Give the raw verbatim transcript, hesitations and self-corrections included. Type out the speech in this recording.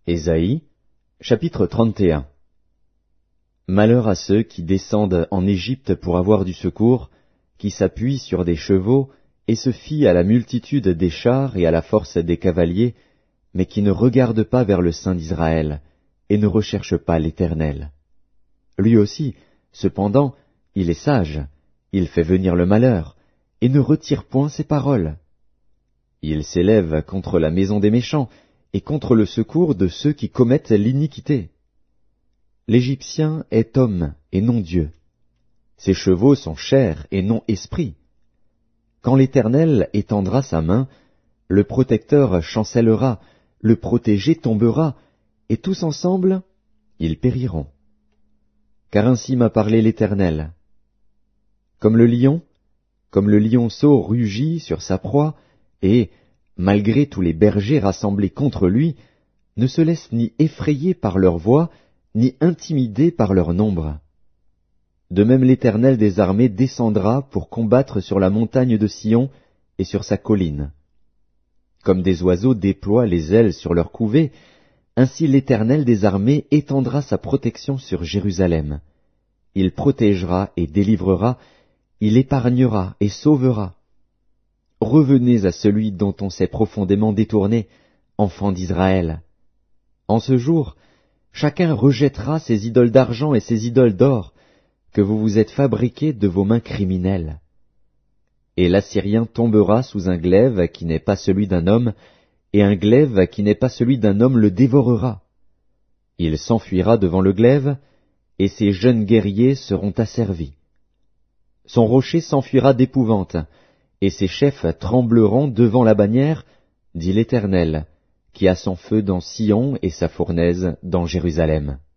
Ésaïe, chapitre trente et un. Malheur à ceux qui descendent en Égypte pour avoir du secours, qui s'appuient sur des chevaux et se fient à la multitude des chars et à la force des cavaliers, mais qui ne regardent pas vers le Saint d'Israël et ne recherchent pas l'Éternel. Lui aussi, cependant, il est sage, il fait venir le malheur, et ne retire point ses paroles. Il s'élève contre la maison des méchants, et contre le secours de ceux qui commettent l'iniquité. L'Égyptien est homme et non Dieu. Ses chevaux sont chair et non esprit. Quand l'Éternel étendra sa main, le protecteur chancellera, le protégé tombera, et tous ensemble, ils périront. Car ainsi m'a parlé l'Éternel. Comme le lion, comme le lionceau rugit sur sa proie, et, malgré tous les bergers rassemblés contre lui, ne se laisse ni effrayer par leur voix, ni intimider par leur nombre. De même l'Éternel des armées descendra pour combattre sur la montagne de Sion et sur sa colline. Comme des oiseaux déploient les ailes sur leur couvée, ainsi l'Éternel des armées étendra sa protection sur Jérusalem. Il protégera et délivrera, il épargnera et sauvera. Revenez à celui dont on s'est profondément détourné, enfants d'Israël. En ce jour, chacun rejettera ses idoles d'argent et ses idoles d'or, que vous vous êtes fabriqués de vos mains criminelles. Et l'Assyrien tombera sous un glaive qui n'est pas celui d'un homme, et un glaive qui n'est pas celui d'un homme le dévorera. Il s'enfuira devant le glaive, et ses jeunes guerriers seront asservis. Son rocher s'enfuira d'épouvante, et ses chefs trembleront devant la bannière, dit l'Éternel, qui a son feu dans Sion et sa fournaise dans Jérusalem.